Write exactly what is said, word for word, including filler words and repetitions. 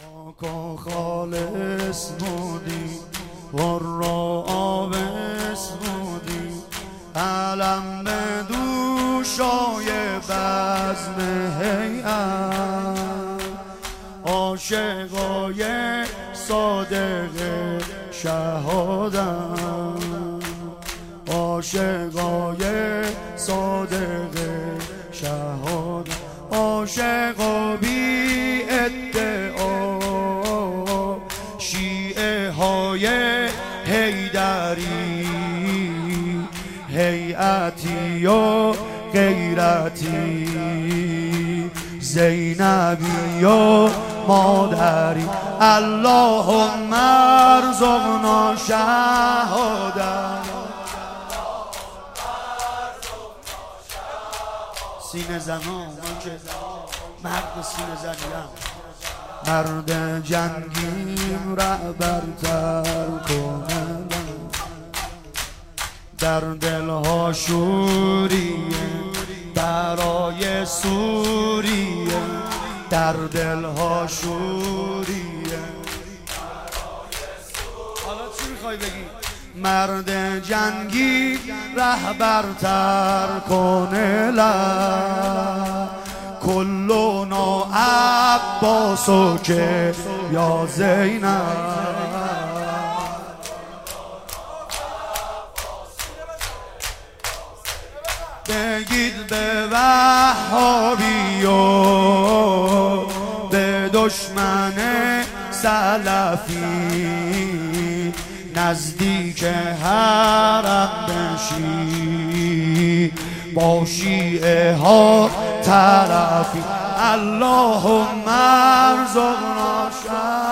پاک و خالص بودی ور را آبس بودی علم به دوشای بزم هیئت عاشقای صادق شهادت عاشقای صادق شهادت عاشق و بی ادعا شیعه های حیدری هیئتی و غیرتی زینبی و مادری اللهم ارزقنا شهادت. سینه زنان من که مرد سینه زنیم مرد جنگیم رهبرتر کنم در دلها شوریه برای سوریه در دلها شوریه. حالا چی میخوای بگی؟ مرد جنگی رهبرتر کنه لا کلونا عباسو که یا زینب بگید به وهابی و به دشمن سلفی نزدیک حرم بشی با شیعه ها طرفی اللهم ارزقنا شهادت.